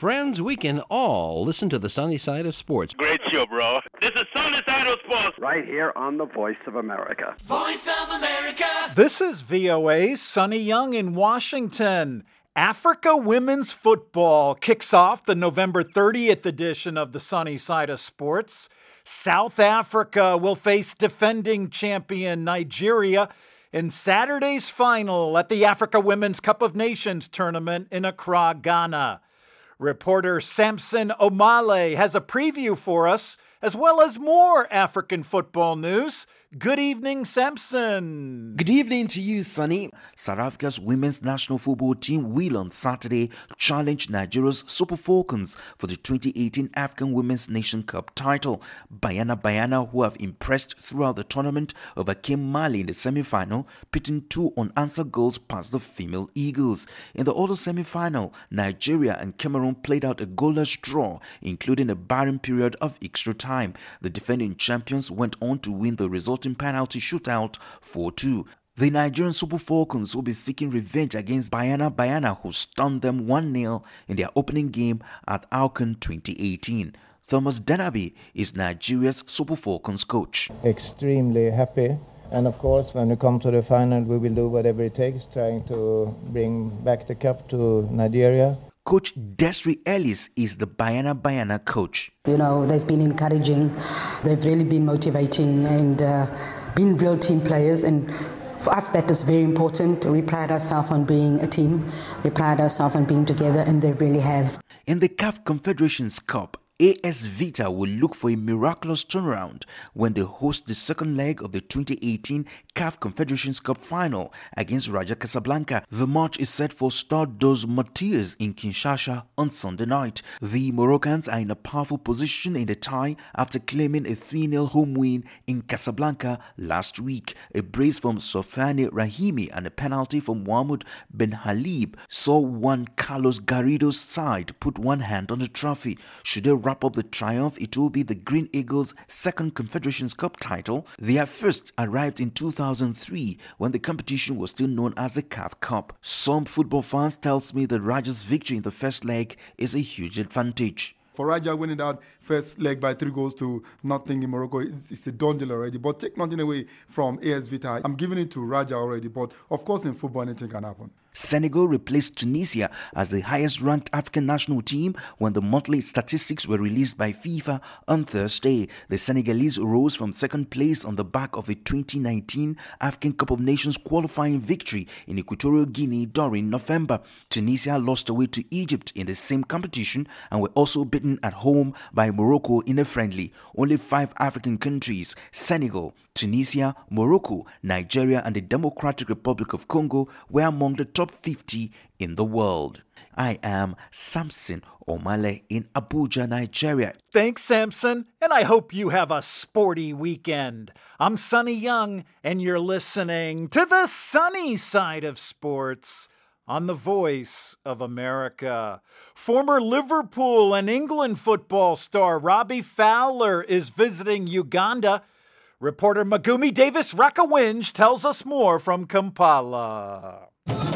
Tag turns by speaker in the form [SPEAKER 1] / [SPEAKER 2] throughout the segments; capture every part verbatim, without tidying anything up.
[SPEAKER 1] friends, we can all listen to the sunny side of sports.
[SPEAKER 2] Great show, bro. This is Sunny Side of Sports.
[SPEAKER 3] Right here on the Voice of America.
[SPEAKER 4] Voice of America.
[SPEAKER 5] This is V O A's Sonny Young in Washington. Africa Women's Football kicks off the November thirtieth edition of the Sunny Side of Sports. South Africa will face defending champion Nigeria in Saturday's final at the Africa Women's Cup of Nations tournament in Accra, Ghana. Reporter Samson Omale has a preview for us, as well as more African football news. Good evening, Samson.
[SPEAKER 6] Good evening to you, Sonny. South Africa's women's national football team will on Saturday challenge Nigeria's Super Falcons for the twenty eighteen African Women's Nation Cup title. Bayana Bayana, who have impressed throughout the tournament, overcame Mali in the semi-final, pitting two unanswered goals past the female Eagles. In the other semi-final, Nigeria and Cameroon played out a goalless draw, including a barren period of extra time. The defending champions went on to win the resulting penalty shootout four two. The Nigerian Super Falcons will be seeking revenge against Bayana Bayana, who stunned them one nil in their opening game at Alcan twenty eighteen. Thomas Denaby is Nigeria's Super Falcons coach.
[SPEAKER 7] Extremely happy. And of course, when we come to the final, we will do whatever it takes, trying to bring back the cup to Nigeria.
[SPEAKER 6] Coach Desiree Ellis is the Bayana Bayana coach.
[SPEAKER 8] You know, they've been encouraging, they've really been motivating and uh, been real team players. And for us, that is very important. We pride ourselves on being a team. We pride ourselves on being together, and they really have.
[SPEAKER 6] In the C A F Confederations Cup, A S Vita will look for a miraculous turnaround when they host the second leg of the twenty eighteen C A F Confederations Cup final against Raja Casablanca. The match is set for Stade dos Martyrs in Kinshasa on Sunday night. The Moroccans are in a powerful position in the tie after claiming a three nil home win in Casablanca last week. A brace from Sofane Rahimi and a penalty from Mohamed Ben Halib saw one Carlos Garrido's side put one hand on the trophy. Should they wrap up the triumph, it will be the Green Eagles' second Confederations Cup title. Their first arrived in two thousand three when the competition was still known as the C A F Cup. Some football fans tells me that Raja's victory in the first leg is a huge advantage.
[SPEAKER 9] For Raja winning that first leg by three goals to nothing in Morocco, it's, it's a done deal already. But take nothing away from A S Vita. I'm giving it to Raja already. But of course, in football, anything can happen.
[SPEAKER 6] Senegal replaced Tunisia as the highest-ranked African national team when the monthly statistics were released by FIFA on Thursday. The Senegalese rose from second place on the back of a twenty nineteen African Cup of Nations qualifying victory in Equatorial Guinea during November. Tunisia lost away to Egypt in the same competition and were also beaten at home by Morocco in a friendly. Only five African countries, Senegal, Tunisia, Morocco, Nigeria, and the Democratic Republic of Congo, were among the top fifty in the world. I am Samson Omale in Abuja, Nigeria.
[SPEAKER 5] Thanks, Samson, and I hope you have a sporty weekend. I'm Sonny Young, and you're listening to the sunny side of sports on the Voice of America. Former Liverpool and England football star Robbie Fowler is visiting Uganda. Reporter Magumi Davis Rakawinj tells us more from Kampala.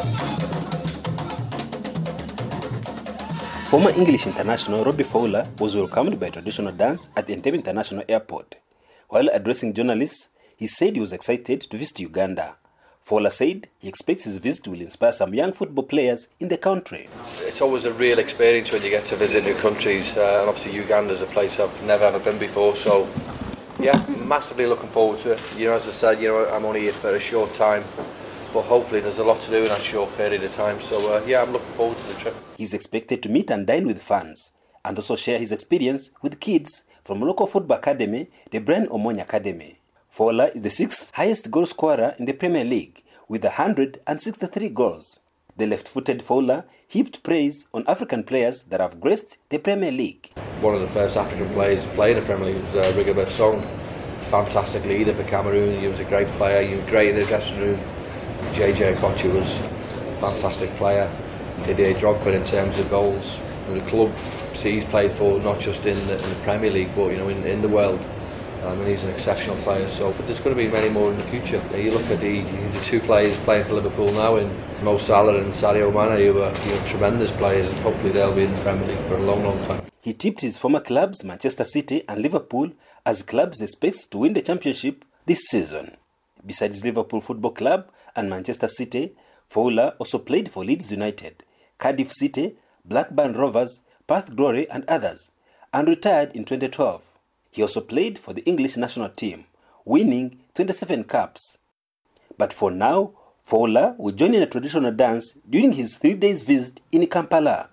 [SPEAKER 10] Former English international Robbie Fowler was welcomed by traditional dance at the Entebbe International Airport. While addressing journalists, he said he was excited to visit Uganda. Fowler said he expects his visit will inspire some young football players in the country.
[SPEAKER 11] It's always a real experience when you get to visit new countries, uh, and obviously Uganda's a place I've never ever been before, so yeah, massively looking forward to it. You know, as I said, you know, I'm only here for a short time, but hopefully there's a lot to do in that short period of time. So uh, yeah, I'm looking forward to the trip.
[SPEAKER 10] He's expected to meet and dine with fans and also share his experience with kids from local football academy, the Brian Omonya Academy. Fowler is the sixth highest goal scorer in the Premier League with one hundred sixty-three goals. The left-footed Fowler heaped praise on African players that have graced the Premier League.
[SPEAKER 11] One of the first African players to play in the Premier League was uh, Rigobert Song. Fantastic leader for Cameroon. He was a great player. He was great in the dressing room. J J Okocha was a fantastic player. Didier Drogba in terms of goals. And the club he's played for, not just in the, in the Premier League, but you know, in, in the world. um, and he's an exceptional player. So but there's going to be many more in the future. You look at the, the two players playing for Liverpool now, in Mo Salah and Sadio Mane, who are you know, tremendous players, and hopefully they'll be in the Premier League for a long, long time.
[SPEAKER 10] He tipped his former clubs Manchester City and Liverpool as clubs expects to win the championship this season. Besides Liverpool Football Club and Manchester City, Fowler also played for Leeds United, Cardiff City, Blackburn Rovers, Perth Glory and others, and retired in twenty twelve. He also played for the English national team, winning twenty-seven caps. But for now, Fowler will join in a traditional dance during his three days visit in Kampala.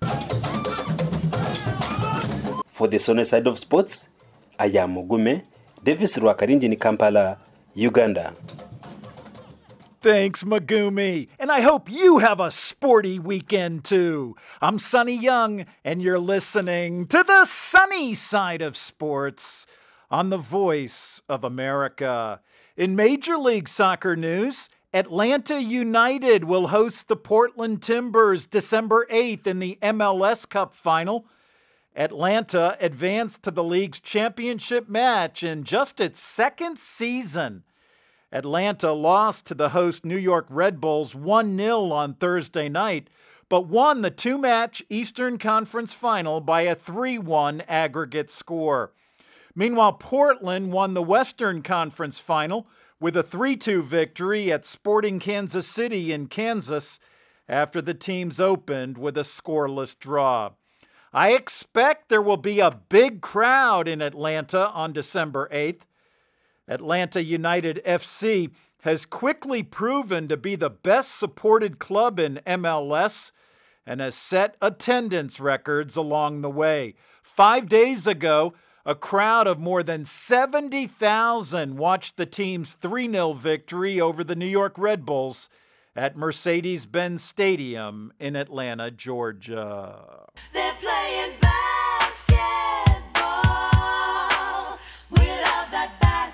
[SPEAKER 10] For the Sunny Side of Sports, I am Mugume, Davis Rwakarinji in Kampala, Uganda.
[SPEAKER 5] Thanks, Magumi. And I hope you have a sporty weekend, too. I'm Sonny Young, and you're listening to the Sunny Side of Sports on the Voice of America. In Major League Soccer news, Atlanta United will host the Portland Timbers December eighth in the M L S Cup Final. Atlanta advanced to the league's championship match in just its second season. Atlanta lost to the host New York Red Bulls one nil on Thursday night, but won the two-match Eastern Conference Final by a three one aggregate score. Meanwhile, Portland won the Western Conference Final with a three two victory at Sporting Kansas City in Kansas after the teams opened with a scoreless draw. I expect there will be a big crowd in Atlanta on December eighth. Atlanta United F C has quickly proven to be the best supported club in M L S and has set attendance records along the way. Five days ago, a crowd of more than seventy thousand watched the team's three nil victory over the New York Red Bulls at Mercedes-Benz Stadium in Atlanta, Georgia.
[SPEAKER 4] They're playing basketball. We love that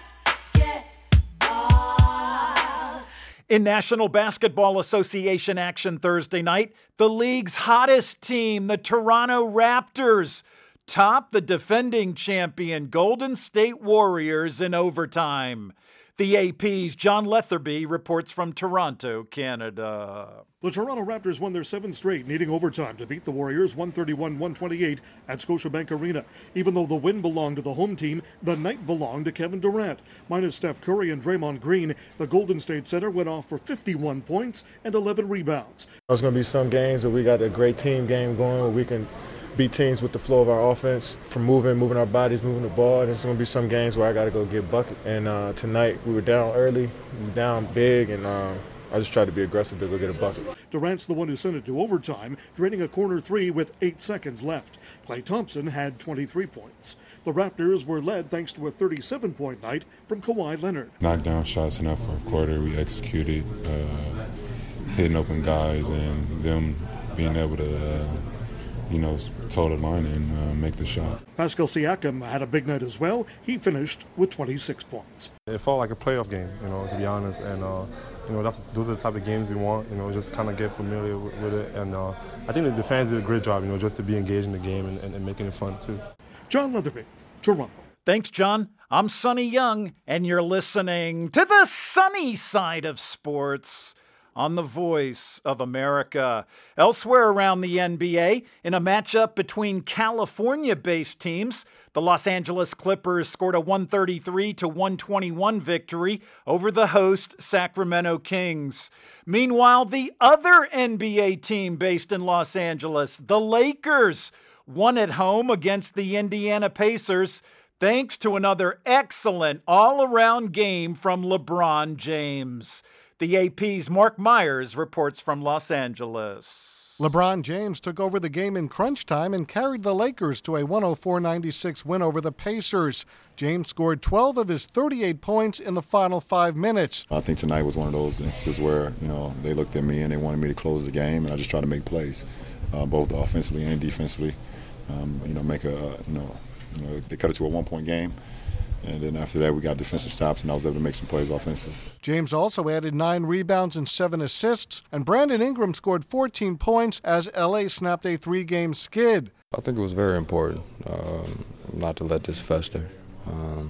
[SPEAKER 4] basketball.
[SPEAKER 5] In National Basketball Association action Thursday night, the league's hottest team, the Toronto Raptors, topped the defending champion Golden State Warriors in overtime. The A P's John Letherby reports from Toronto, Canada.
[SPEAKER 12] The Toronto Raptors won their seventh straight, needing overtime to beat the Warriors one thirty-one to one twenty-eight at Scotiabank Arena. Even though the win belonged to the home team, the night belonged to Kevin Durant. Minus Steph Curry and Draymond Green, the Golden State center went off for fifty-one points and eleven rebounds.
[SPEAKER 13] There's going to be some games where we got a great team game going where we can beat teams with the flow of our offense, from moving, moving our bodies, moving the ball. There's going to be some games where I got to go get bucket. And uh, tonight we were down early, we were down big, and uh, I just tried to be aggressive to go get a bucket.
[SPEAKER 12] Durant's the one who sent it to overtime, draining a corner three with eight seconds left. Klay Thompson had twenty-three points. The Raptors were led thanks to a thirty-seven point night from Kawhi Leonard.
[SPEAKER 14] Knocked down shots in that fourth quarter. We executed, uh, hitting open guys, and them being able to uh, you know, toe the line and uh, make the shot.
[SPEAKER 12] Pascal Siakam had a big night as well. He finished with twenty-six points.
[SPEAKER 15] It felt like a playoff game, you know, to be honest. And, uh, you know, that's those are the type of games we want, you know, just kind of get familiar with, with it. And uh, I think the fans did a great job, you know, just to be engaged in the game and, and, and making it fun, too.
[SPEAKER 12] John Letherby, Toronto.
[SPEAKER 5] Thanks, John. I'm Sonny Young, and you're listening to the Sunny Side of Sports on the Voice of America. Elsewhere around the N B A, in a matchup between California-based teams, the Los Angeles Clippers scored a one thirty-three to one twenty-one victory over the host Sacramento Kings. Meanwhile, the other N B A team based in Los Angeles, the Lakers, won at home against the Indiana Pacers thanks to another excellent all-around game from LeBron James. The A P's Mark Myers reports from Los Angeles.
[SPEAKER 16] LeBron James took over the game in crunch time and carried the Lakers to a one oh four ninety-six win over the Pacers. James scored twelve of his thirty-eight points in the final five minutes.
[SPEAKER 17] I think tonight was one of those instances where, you know, they looked at me and they wanted me to close the game, and I just tried to make plays, uh, both offensively and defensively. Um, you know, make a, you know, you know, they cut it to a one-point game. And then after that, we got defensive stops, and I was able to make some plays offensively.
[SPEAKER 16] James also added nine rebounds and seven assists, and Brandon Ingram scored fourteen points as L A snapped a three-game skid.
[SPEAKER 18] I think it was very important um, not to let this fester. Um, I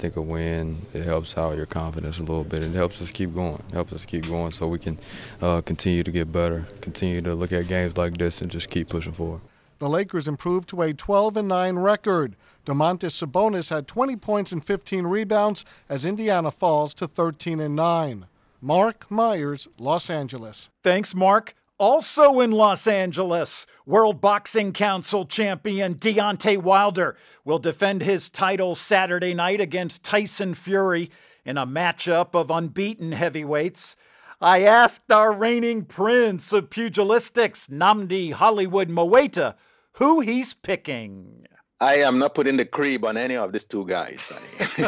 [SPEAKER 18] think a win, it helps out your confidence a little bit. It helps us keep going. It helps us keep going so we can uh, continue to get better, continue to look at games like this and just keep pushing forward.
[SPEAKER 16] The Lakers improved to a twelve and nine record. Domantas Sabonis had twenty points and fifteen rebounds as Indiana falls to thirteen and nine. Mark Myers, Los Angeles.
[SPEAKER 5] Thanks, Mark. Also in Los Angeles, World Boxing Council champion Deontay Wilder will defend his title Saturday night against Tyson Fury in a matchup of unbeaten heavyweights. I asked our reigning prince of pugilistics, Nnamdi Hollywood Mowaita, who he's picking.
[SPEAKER 19] I am not putting the cream on any of these two guys, Sonny.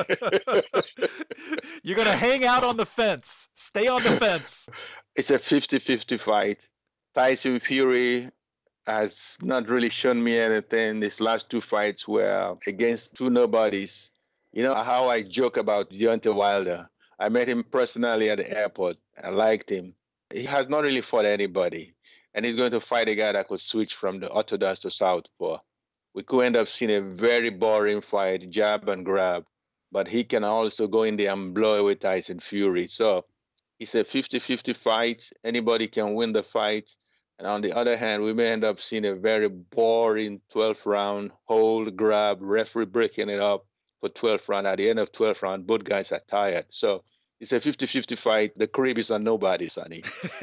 [SPEAKER 5] You're going to hang out on the fence. Stay on the fence.
[SPEAKER 19] It's a fifty-fifty fight. Tyson Fury has not really shown me anything. These last two fights were against two nobodies. You know how I joke about Deontay Wilder. I met him personally at the airport. I liked him. He has not really fought anybody. And he's going to fight a guy that could switch from the orthodox to southpaw. We could end up seeing a very boring fight, jab and grab. But he can also go in there and blow away Tyson Fury. So it's a fifty-fifty fight. Anybody can win the fight. And on the other hand, we may end up seeing a very boring twelfth round, hold, grab, referee breaking it up for twelfth round. At the end of twelfth round, both guys are tired. So it's a fifty-fifty fight. The crib is on nobody, Sonny.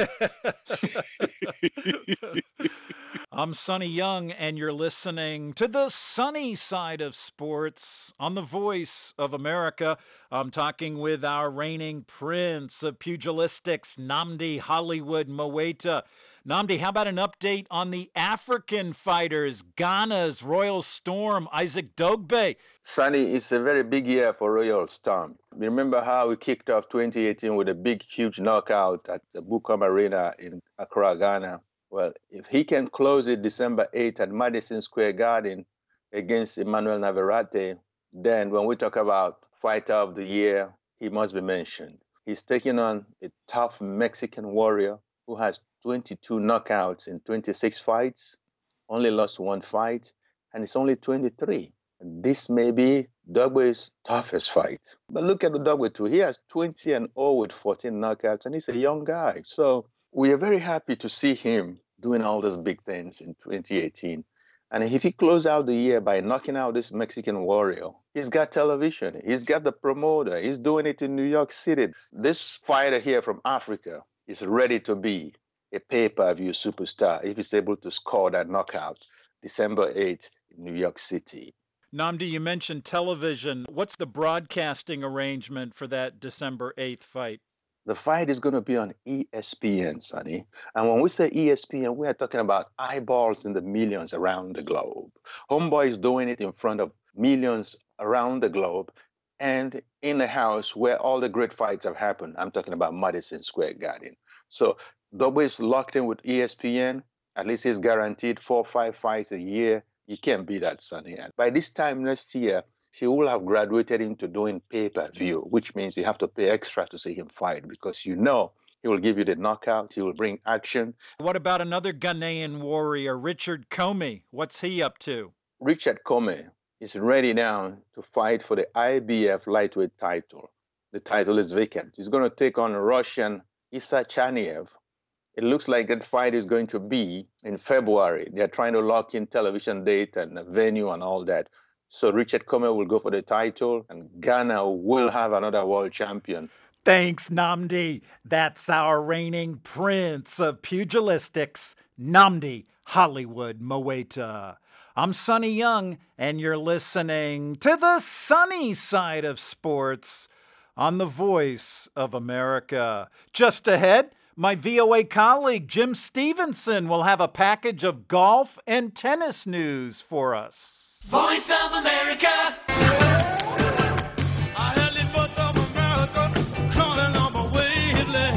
[SPEAKER 5] I'm Sonny Young, and you're listening to the sunny side of sports on the Voice of America. I'm talking with our reigning prince of pugilistics, Nnamdi Hollywood Mowaita. Nnamdi, how about an update on the African fighters, Ghana's Royal Storm, Isaac Dogbe?
[SPEAKER 19] Sonny, it's a very big year for Royal Storm. Remember how we kicked off twenty eighteen with a big, huge knockout at the Bukom Arena in Accra, Ghana? Well, if he can close it December eighth at Madison Square Garden against Emmanuel Navarrete, then when we talk about fighter of the year, he must be mentioned. He's taking on a tough Mexican warrior who has twenty-two knockouts in twenty-six fights, only lost one fight, and it's only twenty-three. And this may be Dogbe's toughest fight. But look at the Dogbe too. He has twenty and oh with fourteen knockouts, and he's a young guy. So we are very happy to see him doing all these big things in twenty eighteen. And if he closes out the year by knocking out this Mexican warrior, he's got television, he's got the promoter, he's doing it in New York City. This fighter here from Africa is ready to be a pay-per-view superstar if he's able to score that knockout December eighth in New York City.
[SPEAKER 5] Nnamdi, you mentioned television. What's the broadcasting arrangement for that December eighth fight?
[SPEAKER 19] The fight is going to be on E S P N, Sonny. And when we say E S P N, we are talking about eyeballs in the millions around the globe. Homeboy is doing it in front of millions around the globe and in the house where all the great fights have happened. I'm talking about Madison Square Garden. So Dogbe is locked in with E S P N. At least he's guaranteed four or five fights a year. You can't beat that, Sonny. And by this time next year, he will have graduated into doing pay-per-view, which means you have to pay extra to see him fight because you know he will give you the knockout, he will bring action.
[SPEAKER 5] What about another Ghanaian warrior, Richard Comey? What's he up to?
[SPEAKER 19] Richard Comey is ready now to fight for the I B F lightweight title. The title is vacant. He's going to take on Russian Isa Chaniev. It looks like that fight is going to be in February. They're trying to lock in television date and venue and all that. So Richard Comey will go for the title, and Ghana will have another world champion.
[SPEAKER 5] Thanks, Nnamdi. That's our reigning prince of pugilistics, Nnamdi Hollywood Mowaita. I'm Sonny Young, and you're listening to the sunny side of sports on the Voice of America. Just ahead, my V O A colleague Jim Stevenson will have a package of golf and tennis news for us.
[SPEAKER 4] Voice of America.
[SPEAKER 20] I heard the Voice of America calling on my wavelength.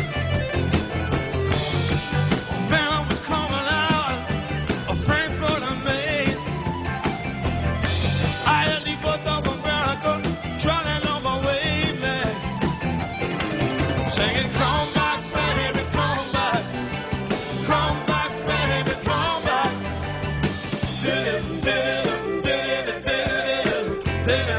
[SPEAKER 20] Man, I was coming out of Frankfurt and Maine. I heard the Voice of America calling on my wavelength. Singing, come back, baby, come back. Come back, baby, come back. Did it, did it. Baby,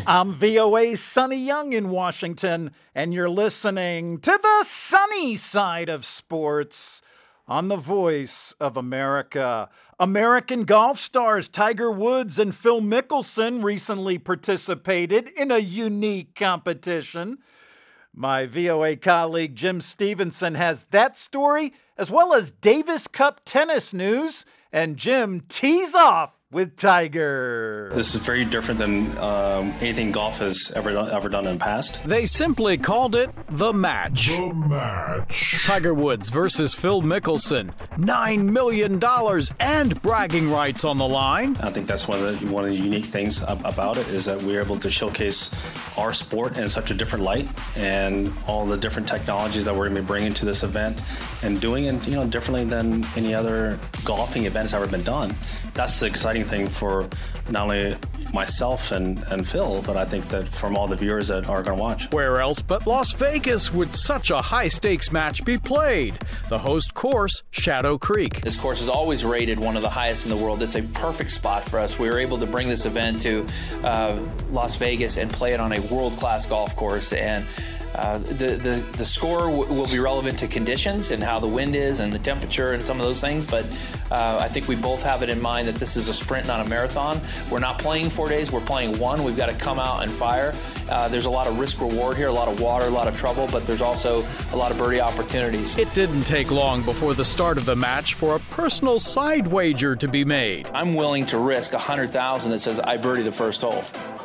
[SPEAKER 5] I'm V O A's Sonny Young in Washington, and you're listening to the sunny side of sports on the Voice of America. American golf stars Tiger Woods and Phil Mickelson recently participated in a unique competition. My V O A colleague Jim Stevenson has that story, as well as Davis Cup tennis news, and Jim tees off with Tiger.
[SPEAKER 21] This is very different than um, anything golf has ever ever done in the past.
[SPEAKER 22] They simply called it The Match. The Match. Tiger Woods versus Phil Mickelson. nine million dollars and bragging rights on the line.
[SPEAKER 21] I think that's one of the one of the unique things about it is that we're able to showcase our sport in such a different light and all the different technologies that we're going to be bringing to this event and doing it, you know, differently than any other golfing event has ever been done. That's the exciting thing for not only myself and, and Phil, but I think that from all the viewers that are going to watch.
[SPEAKER 22] Where else but Las Vegas would such a high-stakes match be played? The host course, Shadow Creek.
[SPEAKER 23] This course is always rated one of the highest in the world. It's a perfect spot for us. We were able to bring this event to uh, Las Vegas and play it on a world-class golf course, and Uh, the, the, the score w- will be relevant to conditions and how the wind is and the temperature and some of those things, but uh, I think we both have it in mind that this is a sprint, not a marathon. We're not playing four days, we're playing one. We've got to come out and fire. Uh, there's a lot of risk reward here, a lot of water, a lot of trouble, but there's also a lot of birdie opportunities.
[SPEAKER 22] It didn't take long before the start of the match for a personal side wager to be made.
[SPEAKER 23] I'm willing to risk one hundred thousand dollars that says I birdie the first hole.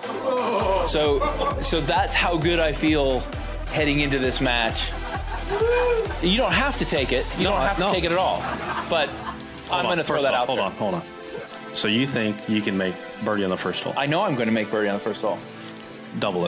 [SPEAKER 23] So, so that's how good I feel heading into this match. You don't have to take it. You no, don't have no. to take it at all. But hold I'm going to throw that
[SPEAKER 21] off,
[SPEAKER 23] out
[SPEAKER 21] hold
[SPEAKER 23] there.
[SPEAKER 21] Hold on, hold on. So you think you can make birdie on the first hole?
[SPEAKER 23] I know I'm going to make birdie on the first hole.
[SPEAKER 21] Double it.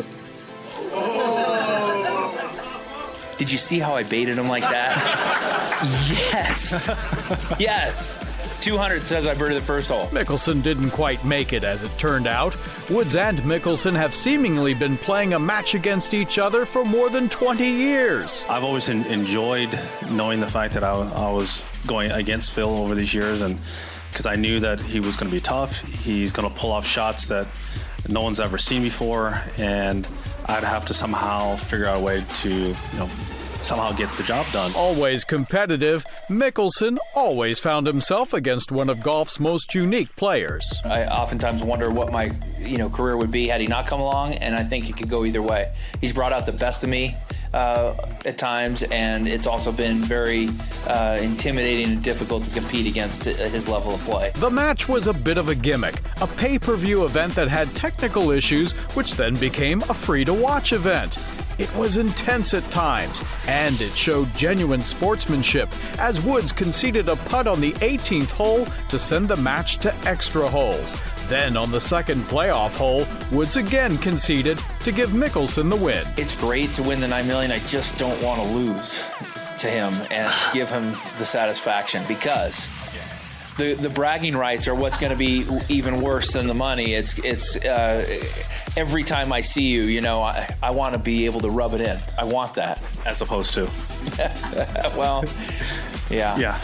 [SPEAKER 23] Did you see how I baited him like that? Yes. Yes. two hundred says I birdied the first hole.
[SPEAKER 22] Mickelson didn't quite make it, as it turned out. Woods and Mickelson have seemingly been playing a match against each other for more than twenty years.
[SPEAKER 21] I've always in, enjoyed knowing the fact that I, I was going against Phil over these years, and because I knew that he was going to be tough. He's going to pull off shots that no one's ever seen before, and I'd have to somehow figure out a way to, you know, somehow get the job done.
[SPEAKER 22] Always competitive, Mickelson always found himself against one of golf's most unique players.
[SPEAKER 23] I oftentimes wonder what my, you know, career would be had he not come along, and I think it could go either way. He's brought out the best of me uh, at times, and it's also been very uh, intimidating and difficult to compete against his level of play.
[SPEAKER 22] The match was a bit of a gimmick, a pay-per-view event that had technical issues, which then became a free-to-watch event. It was intense at times, and it showed genuine sportsmanship as Woods conceded a putt on the eighteenth hole to send the match to extra holes. Then on the second playoff hole, Woods again conceded to give Mickelson the win.
[SPEAKER 23] It's great to win the nine million dollars. I just don't want to lose to him and give him the satisfaction, because the the bragging rights are what's going to be even worse than the money. It's it's uh, every time I see you, you know, I, I want to be able to rub it in. I want that.
[SPEAKER 21] As opposed to?
[SPEAKER 23] Well, yeah.
[SPEAKER 21] Yeah.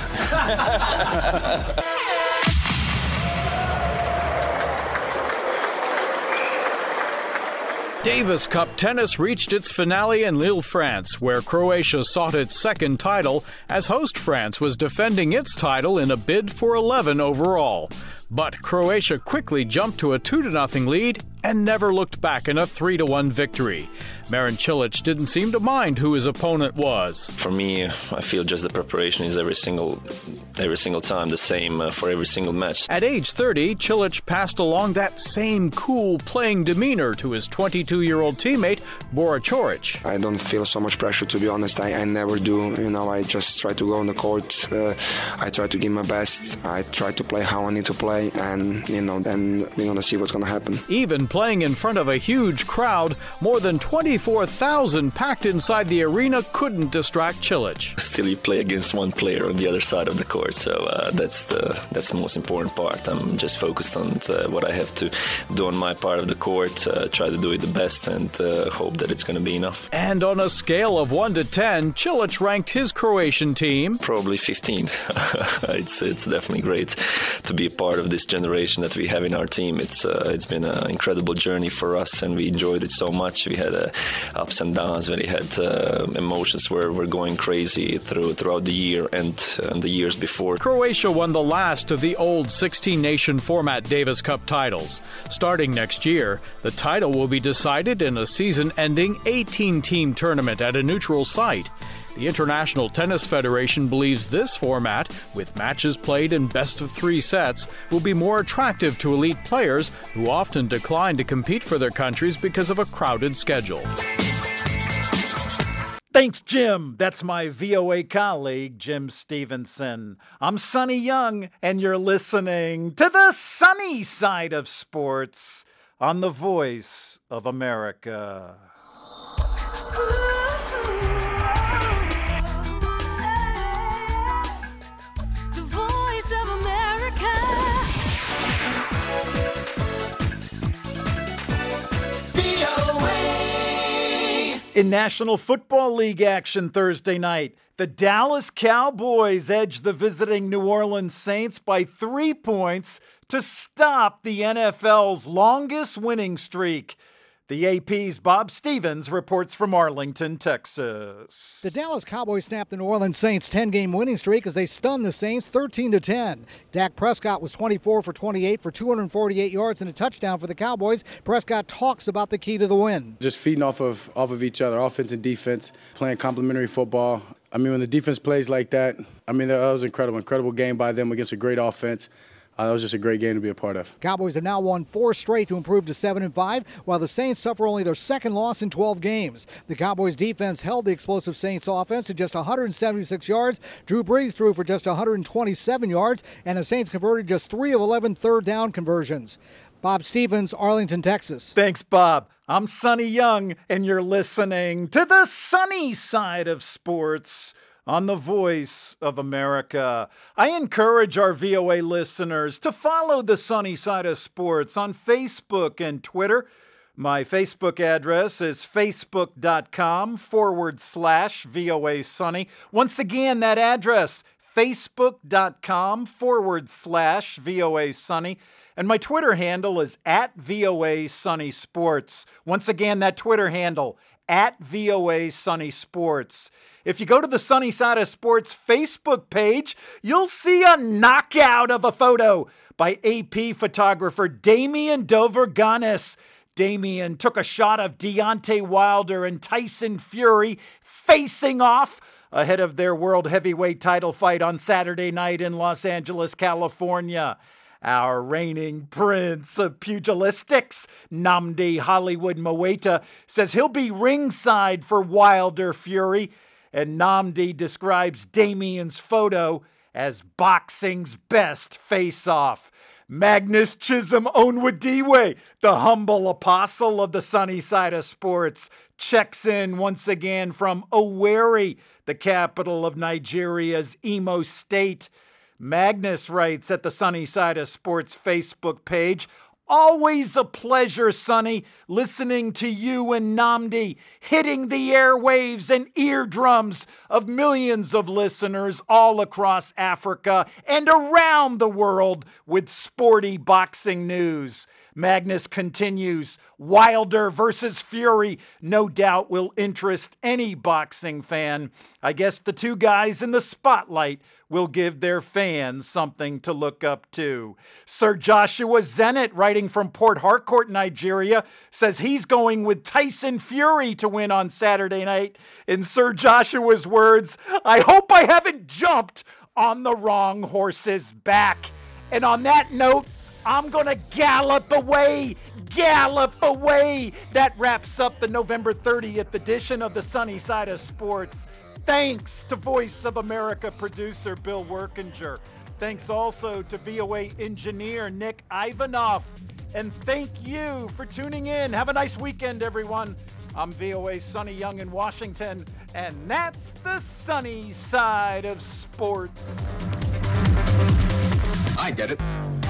[SPEAKER 22] Davis Cup tennis reached its finale in Lille, France, where Croatia sought its second title, as host France was defending its title in a bid for eleven overall. But Croatia quickly jumped to a two to nothing lead and never looked back in a three to one victory. Marin Cilic didn't seem to mind who his opponent was.
[SPEAKER 24] For me, I feel just the preparation is every single every single time the same uh, for every single match.
[SPEAKER 22] At age thirty, Cilic passed along that same cool playing demeanor to his twenty-two-year-old teammate, Bora Coric.
[SPEAKER 25] I don't feel so much pressure, to be honest. I, I never do. You know, I just try to go on the court. Uh, I try to give my best. I try to play how I need to play, and, you know, then we're going to see what's going to happen.
[SPEAKER 22] Even playing in front of a huge crowd, more than twenty-four thousand packed inside the arena couldn't distract Cilic.
[SPEAKER 24] Still, you play against one player on the other side of the court, so uh, that's the that's the most important part. I'm just focused on uh, what I have to do on my part of the court, uh, try to do it the best, and uh, hope that it's going to be enough.
[SPEAKER 22] And on a scale of one to ten, Cilic ranked his Croatian team
[SPEAKER 24] probably fifteen. it's it's definitely great to be a part of this generation that we have in our team. It's uh, it's been an incredible incredible journey for us, and we enjoyed it so much. We had uh, ups and downs. We had uh, emotions were, were going crazy through throughout the year and, and the years before.
[SPEAKER 22] Croatia won the last of the old sixteen-nation format Davis Cup titles. Starting next year, the title will be decided in a season-ending eighteen-team tournament at a neutral site. The International Tennis Federation believes this format, with matches played in best-of-three sets, will be more attractive to elite players who often decline to compete for their countries because of a crowded schedule.
[SPEAKER 5] Thanks, Jim. That's my V O A colleague, Jim Stevenson. I'm Sonny Young, and you're listening to the sunny side of sports on the Voice of America. In National Football League action Thursday night, the Dallas Cowboys edged the visiting New Orleans Saints by three points to stop the N F L's longest winning streak. The A P's Bob Stevens reports from Arlington, Texas.
[SPEAKER 1] The Dallas Cowboys snapped the New Orleans Saints' ten-game winning streak as they stunned the Saints thirteen to ten. Dak Prescott was twenty-four for twenty-eight for two hundred forty-eight yards and a touchdown for the Cowboys. Prescott talks about the key to the win.
[SPEAKER 2] Just feeding off of off of each other, offense and defense, playing complementary football. I mean, when the defense plays like that, I mean, that was incredible. Incredible game by them against a great offense. Uh, that was just a great game to be a part of.
[SPEAKER 1] Cowboys have now won four straight to improve to seven and five, while the Saints suffer only their second loss in twelve games. The Cowboys defense held the explosive Saints offense to just one hundred seventy-six yards. Drew Brees threw for just one hundred twenty-seven yards, and the Saints converted just three of eleven third down conversions. Bob Stevens, Arlington, Texas.
[SPEAKER 5] Thanks, Bob. I'm Sonny Young, and you're listening to the sunny side of sports on the Voice of America. I encourage our V O A listeners to follow the sunny side of sports on Facebook and Twitter. My Facebook address is facebook.com forward slash VOA Sunny. Once again, that address, facebook.com forward slash VOA Sunny. And my Twitter handle is at V O A Sunny Sports. Once again, that Twitter handle, at V O A Sunny Sports. If you go to the Sunny Side of Sports Facebook page, you'll see a knockout of a photo by A P photographer Damian Doverganis. Damian took a shot of Deontay Wilder and Tyson Fury facing off ahead of their world heavyweight title fight on Saturday night in Los Angeles, California. Our reigning prince of pugilistics, Nnamdi Hollywood Moeta, says he'll be ringside for Wilder Fury. And Nnamdi describes Damian's photo as boxing's best face-off. Magnus Chisholm Onwudiwe, the humble apostle of the sunny side of sports, checks in once again from Owerri, the capital of Nigeria's Imo State. Magnus writes at the Sunny Side of Sports Facebook page, always a pleasure, Sonny, listening to you and Nnamdi, hitting the airwaves and eardrums of millions of listeners all across Africa and around the world with sporty boxing news. Magnus continues, Wilder versus Fury no doubt will interest any boxing fan. I guess the two guys in the spotlight will give their fans something to look up to. Sir Joshua Zenit, writing from Port Harcourt, Nigeria, says he's going with Tyson Fury to win on Saturday night. In Sir Joshua's words, I hope I haven't jumped on the wrong horse's back. And on that note, I'm going to gallop away, gallop away. That wraps up the November thirtieth edition of the Sunny Side of Sports. Thanks to Voice of America producer Bill Workinger. Thanks also to V O A engineer Nick Ivanoff. And thank you for tuning in. Have a nice weekend, everyone. I'm V O A's Sonny Young in Washington, and that's the Sunny Side of Sports.
[SPEAKER 3] I get it.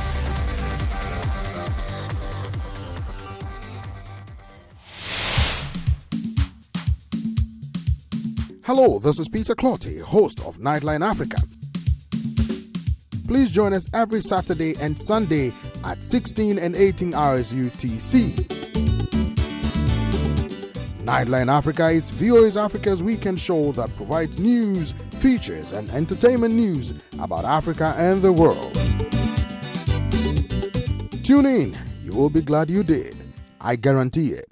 [SPEAKER 7] Hello, this is Peter Clotty, host of Nightline Africa. Please join us every Saturday and Sunday at sixteen and eighteen hours U T C. Nightline Africa is V O A's Africa's weekend show that provides news, features, and entertainment news about Africa and the world. Tune in. You will be glad you did. I guarantee it.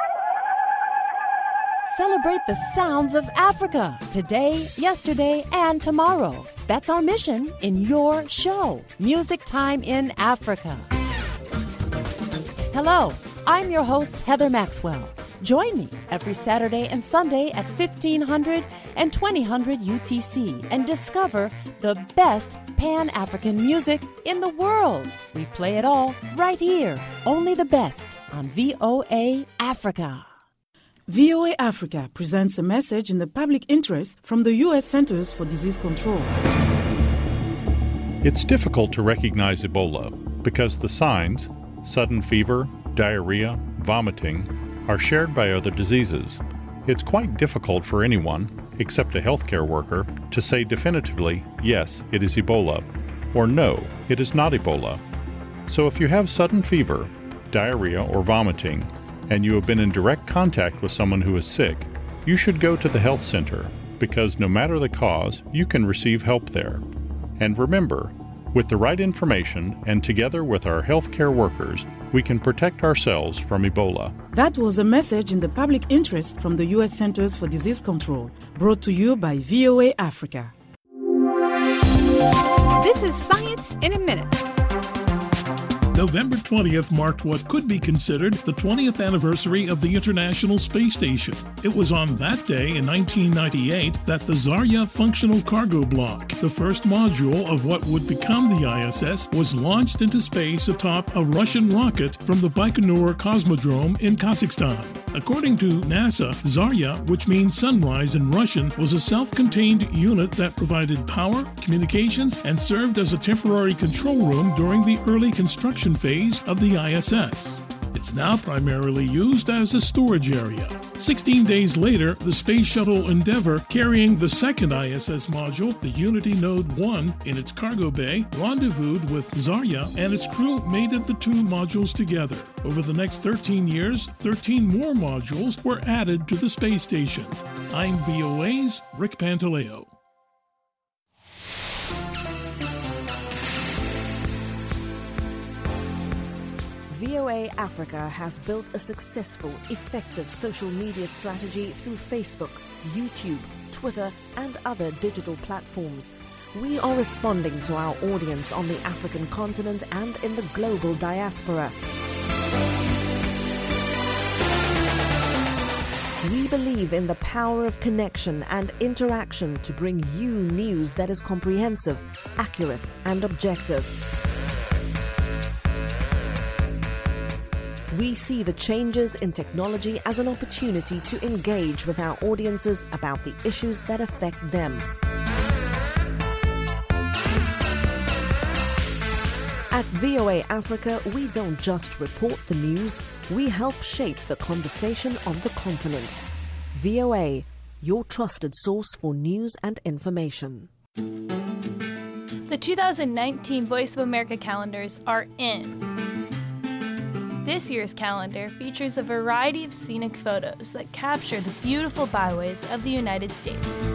[SPEAKER 3] Celebrate the sounds of Africa today, yesterday, and tomorrow. That's our mission in your show, Music Time in Africa. Hello, I'm your host, Heather Maxwell. Join me every Saturday and Sunday at fifteen hundred and twenty hundred U T C and discover the best Pan-African music in the world. We play it all right here, only the best on V O A Africa.
[SPEAKER 6] V O A Africa presents a message in the public interest from the U S Centers for Disease Control.
[SPEAKER 8] It's difficult to recognize Ebola because the signs, sudden fever, diarrhea, vomiting, are shared by other diseases. It's quite difficult for anyone, except a healthcare worker, to say definitively, yes, it is Ebola, or no, it is not Ebola. So if you have sudden fever, diarrhea, or vomiting, and you have been in direct contact with someone who is sick, you should go to the health center, because no matter the cause, you can receive help there. And remember, with the right information and together with our healthcare workers, we can protect ourselves from Ebola.
[SPEAKER 6] That was a message in the public interest from the U S Centers for Disease Control, brought to you by V O A Africa.
[SPEAKER 9] This is Science in a Minute.
[SPEAKER 11] November twentieth marked what could be considered the twentieth anniversary of the International Space Station. It was on that day in nineteen ninety-eight that the Zarya Functional Cargo Block, the first module of what would become the I S S, was launched into space atop a Russian rocket from the Baikonur Cosmodrome in Kazakhstan. According to NASA, Zarya, which means sunrise in Russian, was a self-contained unit that provided power, communications, and served as a temporary control room during the early construction phase of the I S S. It's now primarily used as a storage area. Sixteen days later, the Space Shuttle Endeavour, carrying the second I S S module, the Unity Node one, in its cargo bay, rendezvoused with Zarya, and its crew mated the two modules together. Over the next thirteen years, thirteen more modules were added to the space station. I'm V O A's Rick Pantaleo.
[SPEAKER 3] V O A Africa has built a successful, effective social media strategy through Facebook, YouTube, Twitter, and other digital platforms. We are responding to our audience on the African continent and in the global diaspora. We believe in the power of connection and interaction to bring you news that is comprehensive, accurate, and objective. We see the changes in technology as an opportunity to engage with our audiences about the issues that affect them. At V O A Africa, we don't just report the news, we help shape the conversation on the continent. V O A, your trusted source for news and information.
[SPEAKER 26] The two thousand nineteen Voice of America calendars are in. This year's calendar features a variety of scenic photos that capture the beautiful byways of the United States,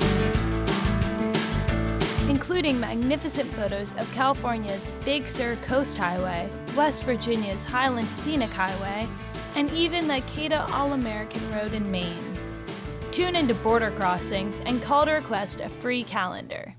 [SPEAKER 26] including magnificent photos of California's Big Sur Coast Highway, West Virginia's Highland Scenic Highway, and even the Acada All-American Road in Maine. Tune into Border Crossings and call to request a free calendar.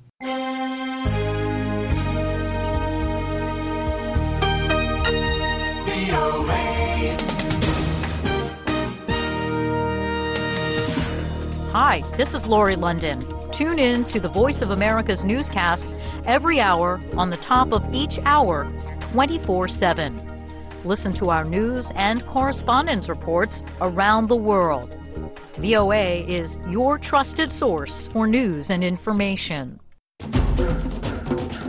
[SPEAKER 27] Hi, this is Lori London. Tune in to the Voice of America's newscasts every hour on the top of each hour, twenty-four seven. Listen to our news and correspondence reports around the world. V O A is your trusted source for news and information.